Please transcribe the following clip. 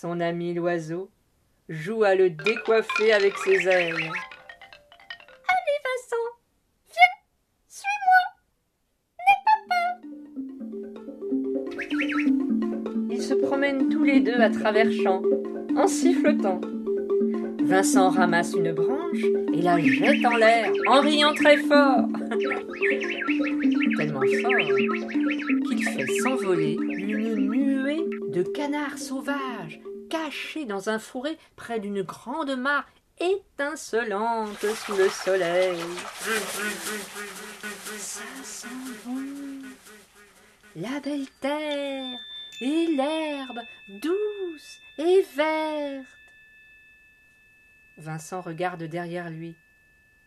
Son ami l'oiseau joue à le décoiffer avec ses ailes. Allez Vincent, viens, suis-moi. Ils se promènent tous les deux à travers champs, en sifflotant. Vincent ramasse une branche et la jette en l'air, en riant très fort. Tellement fort qu'il fait s'envoler une nuée de canards sauvages cachés dans un fourré près d'une grande mare étincelante sous le soleil. Ça sent bon, la belle terre et l'herbe douce et verte. Vincent regarde derrière lui.